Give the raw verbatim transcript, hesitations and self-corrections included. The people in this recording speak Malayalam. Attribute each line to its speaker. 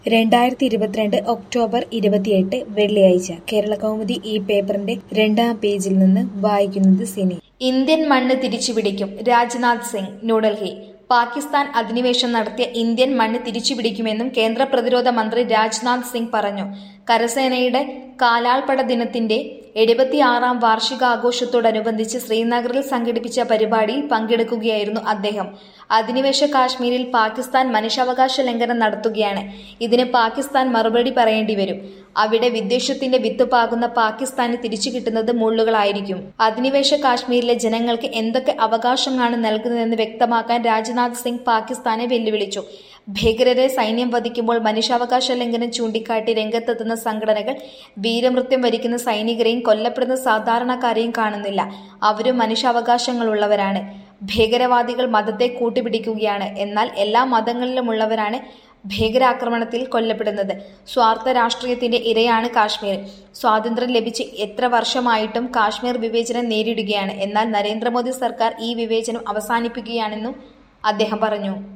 Speaker 1: രണ്ടായിരത്തി ഇരുപത്തിരണ്ട് ഒക്ടോബർ ഇരുപത്തിയെട്ട് വെള്ളിയാഴ്ച കേരളകൗമുദി ഈ പേപ്പറിന്റെ രണ്ടാം പേജിൽ നിന്ന് വായിക്കുന്നത് സിനി.
Speaker 2: ഇന്ത്യൻ മണ്ണ് തിരിച്ചുപിടിക്കും രാജ്നാഥ് സിംഗ്. ന്യൂഡൽഹി. പാകിസ്ഥാൻ അധിനിവേശം നടത്തിയ ഇന്ത്യൻ മണ്ണ് തിരിച്ചുപിടിക്കുമെന്നും കേന്ദ്ര പ്രതിരോധ മന്ത്രി രാജ്നാഥ് സിംഗ് പറഞ്ഞു. കരസേനയുടെ കാലാൾപ്പട ദിനത്തിന്റെ എഴുപത്തിയാറാം വാർഷികാഘോഷത്തോടനുബന്ധിച്ച് ശ്രീനഗറിൽ സംഘടിപ്പിച്ച പരിപാടിയിൽ പങ്കെടുക്കുകയായിരുന്നു അദ്ദേഹം. അധിനിവേശ കാശ്മീരിൽ പാകിസ്ഥാൻ മനുഷ്യാവകാശ ലംഘനം നടത്തുകയാണ്. ഇതിന് പാകിസ്ഥാൻ മറുപടി പറയേണ്ടി വരും. അവിടെ വിദ്വേഷത്തിന്റെ വിത്ത് പാകുന്ന പാകിസ്ഥാന് തിരിച്ചു കിട്ടുന്നത് മുള്ളുകളായിരിക്കും. അധിനിവേശ കാശ്മീരിലെ ജനങ്ങൾക്ക് എന്തൊക്കെ അവകാശങ്ങളാണ് നൽകുന്നതെന്ന് വ്യക്തമാക്കാൻ രാജ്നാഥ് സിംഗ് പാകിസ്ഥാനെ വെല്ലുവിളിച്ചു. ഭീകരരെ സൈന്യം വധിക്കുമ്പോൾ മനുഷ്യാവകാശ ലംഘനം ചൂണ്ടിക്കാട്ടി രംഗത്തെത്തുന്ന സംഘടനകൾ വീരമൃത്യം വരിക്കുന്ന സൈനികരെയും കൊല്ലപ്പെടുന്ന സാധാരണക്കാരെയും കാണുന്നില്ല. അവരും മനുഷ്യാവകാശങ്ങളുള്ളവരാണ്. ഭീകരവാദികൾ മതത്തെ കൂട്ടുപിടിക്കുകയാണ്. എന്നാൽ എല്ലാ മതങ്ങളിലുമുള്ളവരാണ് ഭീകരാക്രമണത്തിൽ കൊല്ലപ്പെടുന്നത്. സ്വാർത്ഥ രാഷ്ട്രീയത്തിന്റെ ഇരയാണ് കാശ്മീർ. സ്വാതന്ത്ര്യം ലഭിച്ച് എത്ര വർഷമായിട്ടും കാശ്മീർ വിവേചനം നേരിടുകയാണ്. എന്നാൽ നരേന്ദ്രമോദി സർക്കാർ ഈ വിവേചനം അവസാനിപ്പിക്കുകയാണെന്നും അദ്ദേഹം പറഞ്ഞു.